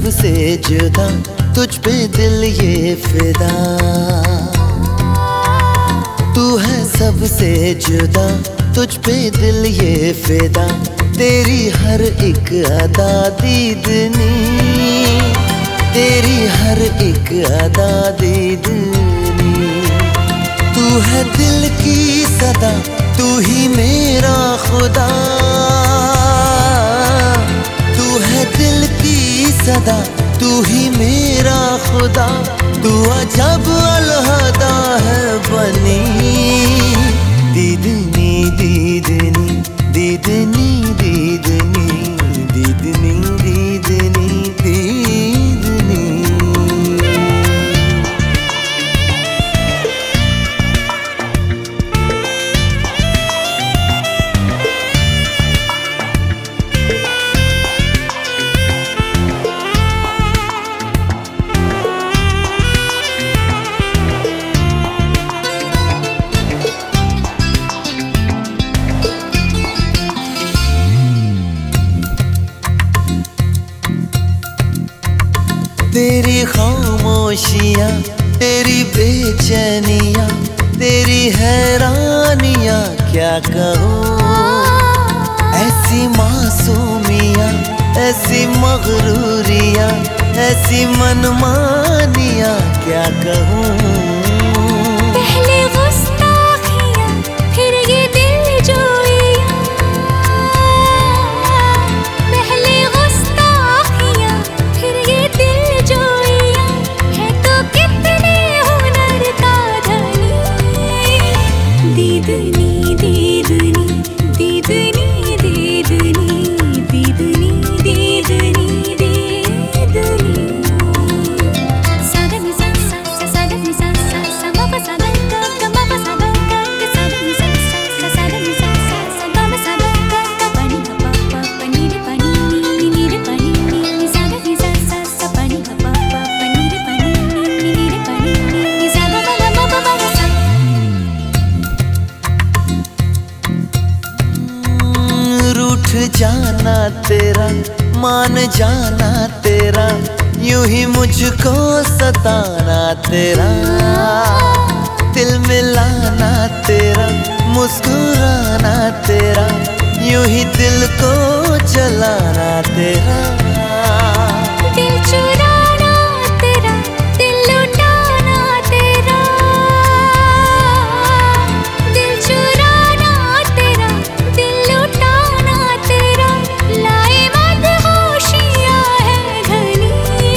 सबसे जुदा, तुझ पे दिल ये फिदा। तू है सबसे जुदा, तुझ पे दिल ये फिदा। तेरी हर एक अदा दीदनी, तेरी हर एक अदा दीदनी। तू है दिल की सदा, तू ही मेरा खुदा। तू है दिल की सदा, तू ही मेरा खुदा। तू अजब अलहदा है बनी, दीदनी दीदनी दीदनी दीदनी दीदनी दीदनी दीदनी। तेरी खामोशियाँ, तेरी बेचैनियाँ, तेरी हैरानियाँ क्या कहूँ। ऐसी मासूमियाँ, ऐसी मगरूरियाँ, ऐसी मनमानियाँ क्या कहूँ। पहले गुस्ताखियाँ, फिर ये दिलजोइयाँ। पहले गुस्ताखियाँ, फिर ये दिलजोइयाँ। है तो कितने हुनर का धनी, दीदनी दीदनी दीदनी दीदनी दीदनी दीदनी दीदनी। साधनी सा सा सा साधनी सा सा सा मा पा सा गा गा गा मा पा सा गा गा गा। साधनी सा सा सा साधनी सा सा सा गा मा सा गा गा गा। पानी गा पा पा पा नी रे पानी नी रे पानी नी। साधनी सा सा सा पानी गा पा पा पा नी रे पानी नी रे पानी नी। सा गा गा मा पा गा सा। रूठ जाना तेरा, मान जाना तेरा, यूं ही मुझको सताना तेरा। दिल मिलाना तेरा, मुस्कुराना तेरा, यूं ही दिल को जलाना तेरा। दिल चुराना तेरा, दिल लुटाना तेरा। दिल चुराना तेरा, दिल लुटाना तेरा। लाए मदहोशियाँ है घनी,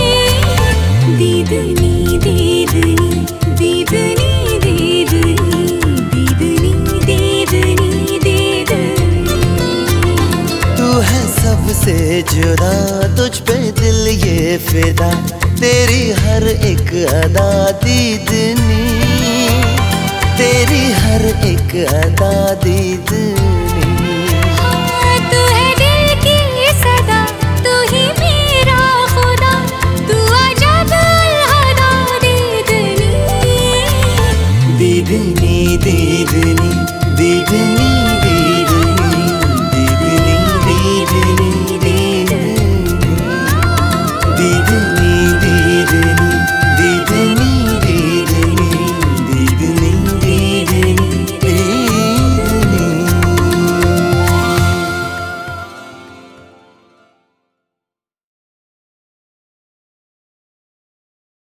दीदनी दीदनी दीदनी दीदनी दीदनी दीदनी दीदनी। तू है सबसे जुदा, तुझ पे दिल ये फिदा। तेरी हर एक अदा दीदनी, तेरी हर एक अदा दीदनी। तू है दिल की सदा, तू ही मेरा खुदा। तू अजब अलहदा दीदनी, दीदनी दीदनी दीदनी